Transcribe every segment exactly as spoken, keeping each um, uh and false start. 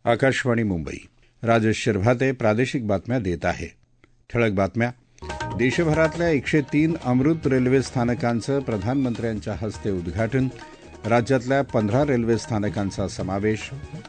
आकाशवाणी मुंबई. राजेश शिरभाते प्रादेशिक बातम्या देत आहे. ठळक बातम्या. देशभरातल्या एकशे तीन अमृत रेल्वे स्थानकांचं प्रधानमंत्र्यांच्या हस्ते उद्घाटन. राज्यातल्या पंधरा रेल्वे स्थानकांचा समावेश.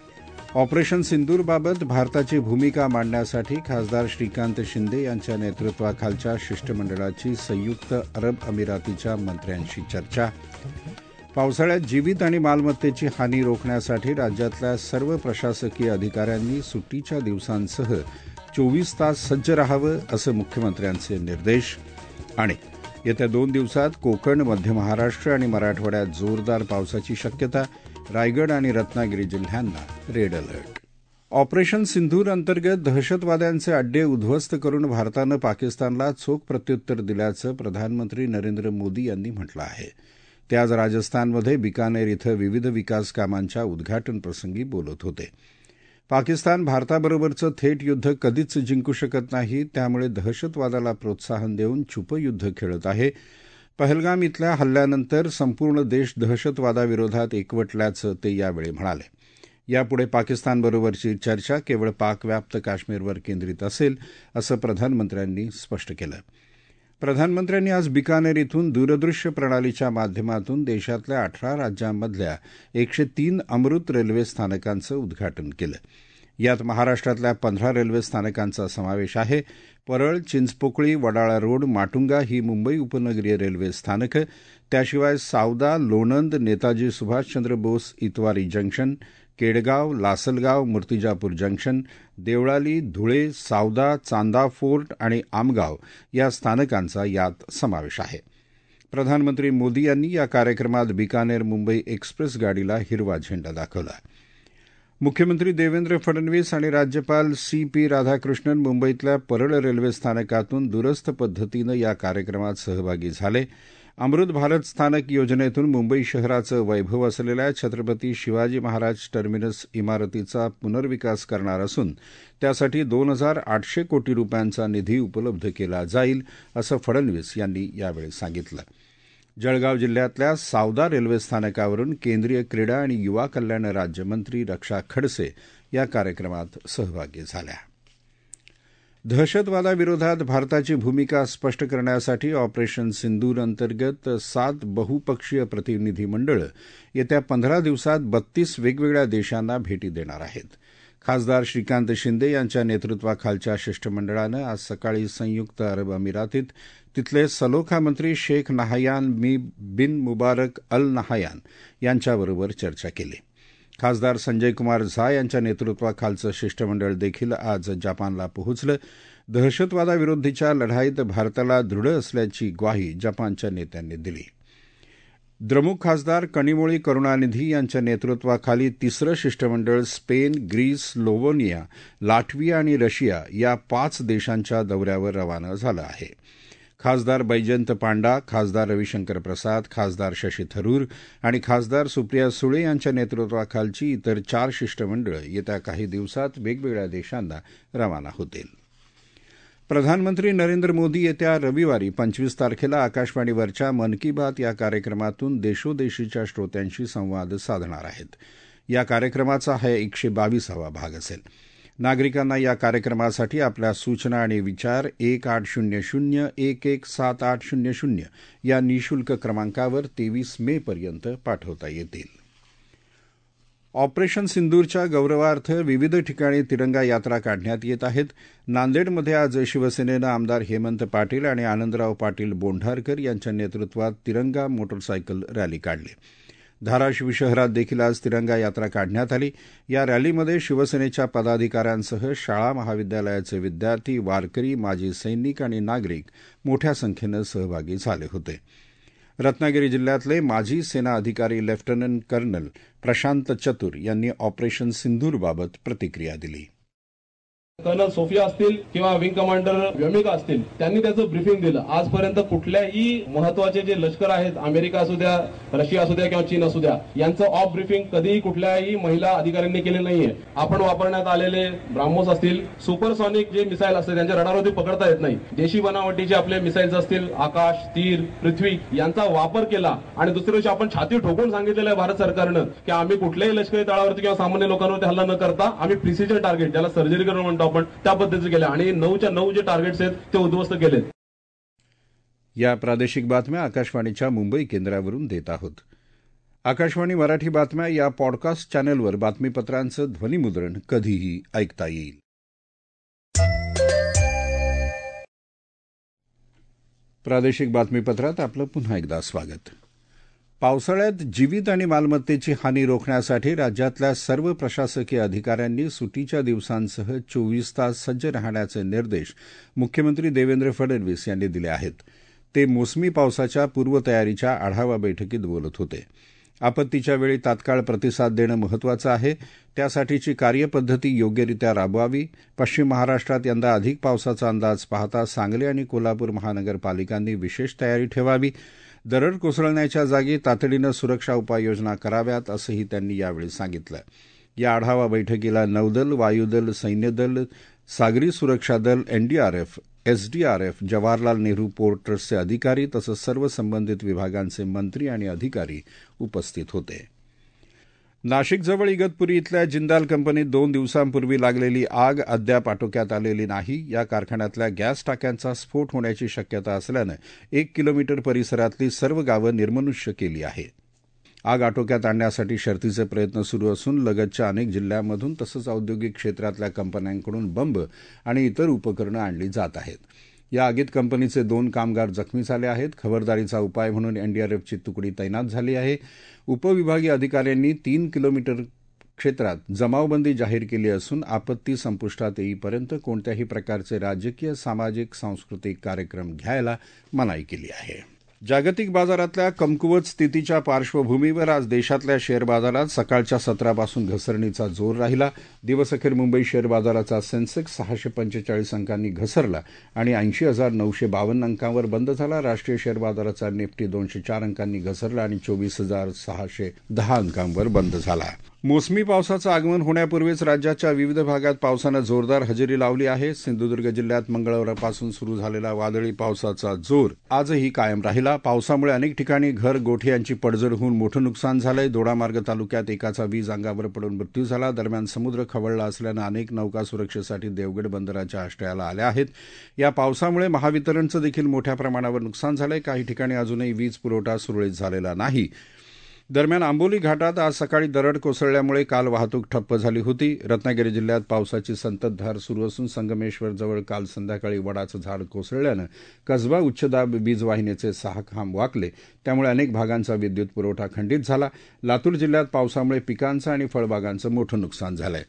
ऑपरेशन सिंदूरबाबत भारताची भूमिका मांडण्यासाठी खासदार श्रीकांत शिंदे यांच्या नेतृत्वाखालच्या शिष्टमंडळाची संयुक्त अरब अमिरातीच्या मंत्र्यांशी चर्चा. पावसाळ्यात जीवित आणि मालमत्तेची हानी रोखण्यासाठी राज्यातल्या सर्व प्रशासकीय अधिकाऱ्यांनी सुट्टीच्या दिवसांसह चोवीस तास सज्ज राहावं असं मुख्यमंत्र्यांचे निर्देश. आणि येत्या दोन दिवसात कोकण, मध्य महाराष्ट्र आणि मराठवाड्यात जोरदार पावसाची शक्यता. रायगड आणि रत्नागिरी जिल्ह्यांना रेड अलर्ट. ऑपरेशन सिंधूर अंतर्गत दहशतवाद्यांचे अड्डे उद्ध्वस्त करून भारतानं पाकिस्तानला चोख प्रत्युत्तर दिल्याचं प्रधानमंत्री नरेंद्र मोदी यांनी म्हटलं आहे. ते आज राजस्थानमध्ये बिकानेर इथं विविध विकास कामांच्या उद्घाटनप्रसंगी बोलत होते. पाकिस्तान भारताबरोबरचं थेट युद्ध कधीच जिंकू शकत नाही, त्यामुळे दहशतवादाला प्रोत्साहन देऊन छुपं युद्ध खेळत आहे. पहलगाम इथल्या हल्ल्यानंतर संपूर्ण देश दहशतवादाविरोधात एकवटल्याचं ते यावेळी म्हणाले. यापुढे पाकिस्तानबरोबरची चर्चा केवळ पाकव्याप्त काश्मीरवर केंद्रित असेल, असं प्रधानमंत्र्यांनी स्पष्ट केलं. प्रधानमंत्र्यांनी आज बिकानेर इथून दूरदृश्य प्रणालीच्या माध्यमातून देशातल्या अठरा राज्यांमधल्या एकशे तीन अमृत रेल्वे स्थानकांचं उद्घाटन केलं. यात महाराष्ट्रातल्या पंधरा रेल्वे स्थानकांचा समावेश आहे. परळ, चिंचपोकळी, वडाळा रोड, माटुंगा ही मुंबई उपनगरीय रेल्वे स्थानकं, त्याशिवाय Savda, Lonand, Netaji Subhashchandra Bose Itwari junction, Kedgaon, Lasalgaon, Murtizapur junction, Deolali, Dhule, Savda, Chanda fort आणि आमगाव या स्थानकांचा यात समावेश आहे. प्रधानमंत्री मोदी यांनी या कार्यक्रमात बिकानेर मुंबई एक्सप्रेस गाडीला हिरवा झेंडा दाखवला. मुख्यमंत्री देवेंद्र फडणवीस आणि राज्यपाल सी पी राधाकृष्णन मुंबईतल्या परळ रेल्वे स्थानकातून दूरस्थ पद्धतीनं या कार्यक्रमात सहभागी झाले. अमृत भारत स्थानक योजनेतून मुंबई शहराचं वैभव असलेल्या छत्रपती शिवाजी महाराज टर्मिनस इमारतीचा पुनर्विकास करणार असून त्यासाठी दोन हजार आठशे कोटी रुपयांचा निधी उपलब्ध केला जाईल, असं फडणवीस यांनी यावेळी सांगितलं. जळगाव जिल्ह्यातल्या सावदा रेल्वे स्थानकावरून केंद्रीय क्रीडा आणि युवा कल्याण राज्यमंत्री रक्षा खडसे या कार्यक्रमात सहभागी झाल्या. दहशतवादाविरोधात भारताची भूमिका स्पष्ट करण्यासाठी ऑपरेशन सिंदूर अंतर्गत सात बहुपक्षीय प्रतिनिधी मंडळं येत्या पंधरा दिवसात बत्तीस वेगवेगळ्या देशांना भेटी देणार आहेत. खासदार श्रीकांत शिंदे यांच्या नेतृत्वाखालच्या शिष्टमंडळानं आज सकाळी संयुक्त अरब अमिरातीत तिथले सलोखा मंत्री Sheikh Nahyan bin Mubarak Al Nahyan यांच्याबरोबर चर्चा केली. खासदार संजय कुमार झा यांच्या नेतृत्वाखालचं शिष्टमंडळ देखील आज जपानला पोहोचलं. दहशतवादाविरोधीच्या लढाईत भारताला दृढ असल्याची ग्वाही जपानच्या नेत्यांनी दिली. द्रमुक खासदार कनिमोळी करुणानिधी यांच्या नेतृत्वाखाली तिसरं शिष्टमंडळ स्पेन, ग्रीस, स्लोव्हेनिया, लाटविया आणि रशिया या पाच देशांच्या दौऱ्यावर रवाना झालं आहे. खासदार बैजयंत पांडा, खासदार रविशंकर प्रसाद, खासदार शशी थरूर आणि खासदार सुप्रिया सुळे यांच्या नेतृत्वाखालची इतर चार शिष्टमंडळं येत्या काही दिवसात वेगवेगळ्या देशांना रवाना होतील. प्रधानमंत्री नरेंद्र मोदी येत्या रविवारी पंचवीस तारखेला आकाशवाणीवरच्या मन की बात या कार्यक्रमातून देशोदेशीच्या श्रोत्यांशी संवाद साधणार आहेत. या कार्यक्रमाचा हा एकशे बावीसावा भाग असेल. नागरिकांना या कार्यक्रमासाठी आपल्या सूचना आणि विचार एक आठ शून्य शून्य एक एक सात आठ शून्य शून्य या निःशुल्क क्रमांकावर तेवीस मे पर्यंत पाठवता येतील. ऑपरेशन सिंदूरच्या गौरवार्थ विविध ठिकाणी तिरंगा यात्रा काढण्यात येत आहेत. नांदेडमध्ये आज शिवसेनेनं आमदार हेमंत पाटील आणि आनंदराव पाटील बोंढारकर यांच्या नेतृत्वात तिरंगा मोटरसायकल रॅली काढली. धाराशिव शहरात देखील आज तिरंगा यात्रा काढण्यात आली. या रॅलीमध्ये शिवसेनेच्या पदाधिकाऱ्यांसह शाळा महाविद्यालयाचे विद्यार्थी, वारकरी, माजी सैनिक आणि नागरिक मोठ्या संख्येनं सहभागी झाले होते. रत्नागिरी जिल्ह्यातले माजी सेना अधिकारी लेफ्टनंट कर्नल प्रशांत चतुर यांनी ऑपरेशन सिंधूरबाबत प्रतिक्रिया दिली. कर्नल सोफिया असतील किंवा विंग कमांडर व्योमिका असतील, त्यांनी त्याचं ब्रीफिंग दिलं. आजपर्यंत कुठल्याही महत्वाचे जे लष्कर आहेत, अमेरिका असू द्या, रशिया असू द्या किंवा चीन असू द्या, यांचं ऑफ ब्रीफिंग कधीही कुठल्याही महिला अधिकाऱ्यांनी केले नाहीये. आपण वापरण्यात आलेले ब्राह्मोस असतील, सुपरसॉनिक जे मिसाईल असते त्यांच्या रडारवरती पकडता येत नाही, देशी बनावटीचे आपले मिसाईल्स असतील, आकाश, तीर, पृथ्वी यांचा वापर केला. आणि दुसऱ्या दिवशी आपण छाती ठोकून सांगितलेलं आहे भारत सरकारनं की आम्ही कुठल्याही लष्करी तळावरती किंवा सामान्य लोकांवरती हल्ला न करता आम्ही प्रिसिजन टार्गेट, ज्याला सर्जरी करून म्हणतो आपण, त्या पद्धतीचे केले आणि नऊच्या नऊ जे टार्गेट्स आहेत ते उद्ध्वस्त केलेत. या प्रादेशिक बातम्या आकाशवाणीच्या मुंबई केंद्रावरून देत आहोत. आकाशवाणी मराठी बातम्या या पॉडकास्ट चॅनलवर बातमीपत्रांचं ध्वनिमुद्रण कधीही ऐकता येईल. प्रादेशिक बातमीपत्रात आपलं पुन्हा एकदा स्वागत. पावसाळ्यात जीवित आणि मालमत्तेची हानी रोखण्यासाठी राज्यातल्या सर्व प्रशासकीय अधिकाऱ्यांनी सुटीच्या दिवसांसह चोवीस तास सज्ज राहण्याचे निर्देश मुख्यमंत्री देवेंद्र फडणवीस यांनी दिले आहेत. ते मोसमी पावसाच्या पूर्वतयारीच्या आढावा बैठकीत बोलत होते. आपत्तीच्या वेळी तात्काळ प्रतिसाद देणं महत्त्वाचं आहे, त्यासाठीची कार्यपद्धती योग्यरित्या राबवावी. पश्चिम महाराष्ट्रात यंदा अधिक पावसाचा अंदाज पाहता सांगली आणि कोल्हापूर महानगरपालिकांनी विशेष तयारी ठेवावी. दरड कोसळण्याच्या जागी तातडीनं सुरक्षा उपाययोजना कराव्यात, असंही त्यांनी यावेळी सांगितलं. या आढावा बैठकीला नौदल, वायुदल, सैन्यदल, सागरी सुरक्षा दल, NDRF, SDRF, Jawaharlal Nehru port ट्रस्टचे अधिकारी तसंच सर्व संबंधित विभागांचे मंत्री आणि अधिकारी उपस्थित होते. नाशिकजवळ इगतपुरी इथल्या जिंदाल कंपनीत दोन दिवसांपूर्वी लागलेली आग अद्याप आटोक्यात आलेली नाही. या कारखान्यातल्या गॅस टाक्यांचा स्फोट होण्याची शक्यता असल्यानं एक किलोमीटर परिसरातली सर्व गावं निर्मनुष्य केली आहे. आग आटोक्यात आणण्यासाठी शर्थीचे प्रयत्न सुरू असून लगतच्या अनेक जिल्ह्यांमधून तसंच औद्योगिक क्षेत्रातल्या कंपन्यांकडून बंब आणि इतर उपकरणं आणली जात आहेत. या आगीत कंपनीचे दोन कामगार जखमी झाले आहेत. खबरदारीचा उपाय म्हणून एनडीआरएफची तुकडी तैनात झाली आहे. उपविभागीय अधिकाऱ्यांनी तीन किलोमीटर क्षेत्रात जमावबंदी जाहीर केली असून आपत्ती संपुष्टात येईपर्यंत कोणत्याही प्रकारचे राजकीय, सामाजिक, सांस्कृतिक कार्यक्रम घ्यायला मनाई केली आहे. जागतिक बाजारातल्या कमकुवत स्थितीच्या पार्श्वभूमीवर आज देशातल्या शेअर बाजारात सकाळच्या सत्रापासून घसरणीचा जोर राहिला. दिवसअखेर मुंबई शेअर बाजाराचा सेन्सेक्स सहाशे पंचेचाळीस अंकांनी घसरला आणि ऐंशी हजार नऊशे बावन्न अंकांवर बंद झाला. राष्ट्रीय शेअर बाजाराचा निफ्टी दोनशे चार अंकांनी घसरला आणि चोवीस हजार सहाशे दहा अंकांवर बंद झाला. मोसमी पावसाचं आगमन होण्यापूर्वीच राज्याच्या विविध भागात पावसानं जोरदार हजेरी लावली आहे. सिंधुदुर्ग जिल्ह्यात मंगळवारपासून सुरू झालेला वादळी पावसाचा जोर आजही कायम राहिला. पावसामुळे अनेक ठिकाणी घर, गोठे यांची पडझड होऊन मोठं नुकसान झालंय. दोडामार्ग तालुक्यात एकाचा वीज अंगावर पडून मृत्यू झाला. दरम्यान समुद्र खवळला असल्यानं अनेक नौका सुरक्षेसाठी देवगड बंदराच्या आश्रयाला आल्या आहेत. या पावसामुळे महावितरणचं देखील मोठ्या प्रमाणावर नुकसान झालंय. काही ठिकाणी अजूनही वीज पुरवठा सुरळीत झालेला नाही. दरम्यान आंबोली घाटात आज सकाळी दरड कोसळल्यामुळे काल वाहतूक ठप्प झाली होती. रत्नागिरी जिल्ह्यात पावसाची संततधार सुरू असून संगमेश्वर जवळ काल संध्याकाळी वडाचं झाड कोसळल्यानं कसबा उच्चदाब वीज वाहिनीचे सहा खांब वाकले. त्यामुळे अनेक भागांचा विद्युत पुरवठा खंडित झाला. लातूर जिल्ह्यात पावसामुळे पिकांचं आणि फळबागांचं मोठं नुकसान झालंय.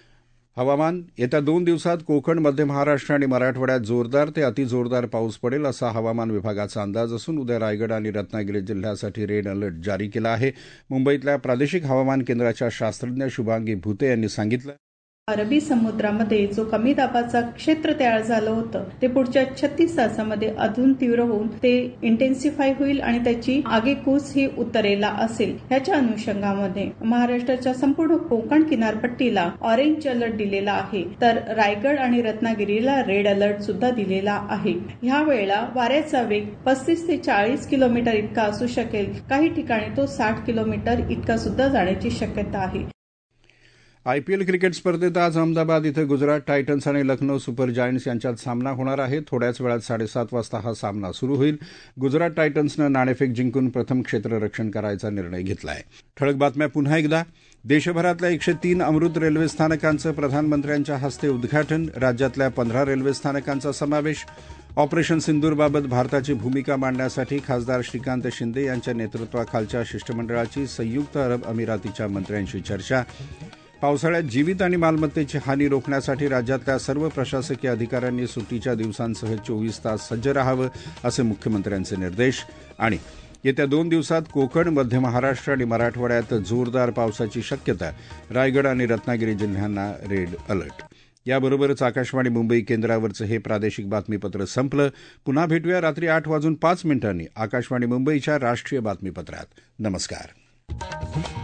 हवामान. येत्या दोन दिवसात कोकण, मध्य महाराष्ट्र आणि मराठवाड्यात जोरदार ते अतिजोरदार पाऊस पडेल असा हवामान विभागाचा अंदाज असून उद्या रायगड आणि रत्नागिरी जिल्ह्यासाठी रेड अलर्ट जारी केला आहे. मुंबईतल्या प्रादेशिक हवामान केंद्राच्या शास्त्रज्ञ शुभांगी भुते यांनी सांगितलं. अरबी समुद्रामध्ये जो कमी दाबाचा क्षेत्र तयार झालं होतं ते पुढच्या छत्तीस तासामध्ये अजून तीव्र होऊन ते इंटेन्सिफाय होईल आणि त्याची आगेकूच ही उत्तरेला असेल. ह्याच्या अनुषंगामध्ये महाराष्ट्राच्या संपूर्ण कोकण किनारपट्टीला ऑरेंज अलर्ट दिलेला आहे, तर रायगड आणि रत्नागिरीला रेड अलर्ट सुद्धा दिलेला आहे. ह्या वेळेला वाऱ्याचा वेग पस्तीस ते चाळीस किलोमीटर इतका असू शकेल. काही ठिकाणी तो साठ किलोमीटर इतका सुद्धा जाण्याची शक्यता आहे. आयपीएल क्रिकेट स्पर्धेत आज अहमदाबाद इथं गुजरात टायटन्स आणि लखनौ सुपर जायंट्स यांच्यात सामना होणार आहे. थोड्याच वेळात साडेसात वाजता हा सामना सुरू होईल. गुजरात टायटन्सनं नाणेफेक जिंकून प्रथम क्षेत्ररक्षण करायचा निर्णय घेतला आहे. ठळक बातम्या पुन्हा एकदा. देशभरातल्या एकशे तीन अमृत रेल्वे स्थानकांचं प्रधानमंत्र्यांच्या हस्ते उद्घाटन. राज्यातल्या पंधरा रेल्वे स्थानकांचा समावेश. ऑपरेशन सिंदूरबाबत भारताची भूमिका मांडण्यासाठी खासदार श्रीकांत शिंदे यांच्या नेतृत्वाखालच्या शिष्टमंडळाची संयुक्त अरब अमिरातीच्या मंत्र्यांशी चर्चा. पावसाळ्यात जीवित आणि मालमत्तेची हानी रोखण्यासाठी राज्यातल्या सर्व प्रशासकीय अधिकाऱ्यांनी सुट्टीच्या दिवसांसह चोवीस तास सज्ज राहावं असे मुख्यमंत्र्यांचे निर्देश. आणि येत्या दोन दिवसात कोकण, मध्य महाराष्ट्र आणि मराठवाड्यात जोरदार पावसाची शक्यता. रायगड आणि रत्नागिरी जिल्ह्यांना रेड अलर्ट. याबरोबरच आकाशवाणी मुंबई केंद्रावरचं हे प्रादेशिक बातमीपत्र संपलं. पुन्हा भेटूया रात्री आठ वाजून पाच मिनिटांनी आकाशवाणी मुंबईच्या राष्ट्रीय बातमीपत्रात. नमस्कार.